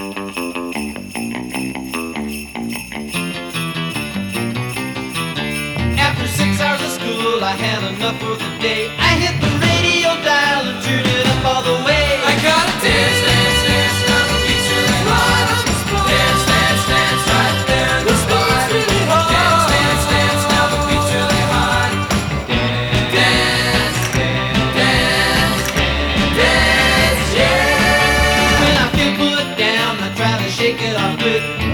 After 6 hours of school, I had enough for the day. I hit the radio dial and tuned it up all the way. I gotta dance, dance, dance, now the beat's really hot on the spot. Dance, dance, dance, right there in the spot. Really hard. Dance, dance, dance, now the beat's really hot. Dance, dance, dance, yeah. When I feel put down, I try to shake it off with